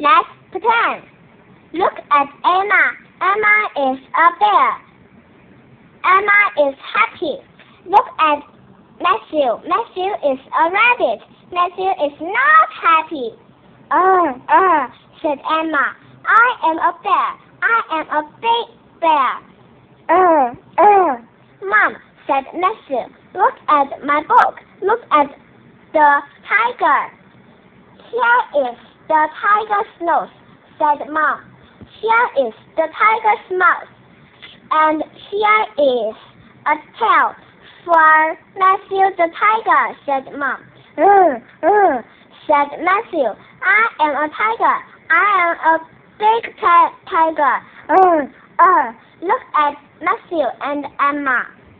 Let's pretend. Look at Emma. Emma is a bear. Emma is happy. Look at Matthew. Matthew is a rabbit. Matthew is not happy. Said Emma. I am a bear. I am a big bear. Mom, said Matthew. Look at my book. Look at the tiger. Here is the tiger's nose, said Mom. Here is the tiger's mouth. And here is a tail for Matthew the tiger, said Mom. Said Matthew. I am a tiger. I am a big tiger. Look at Matthew and Emma.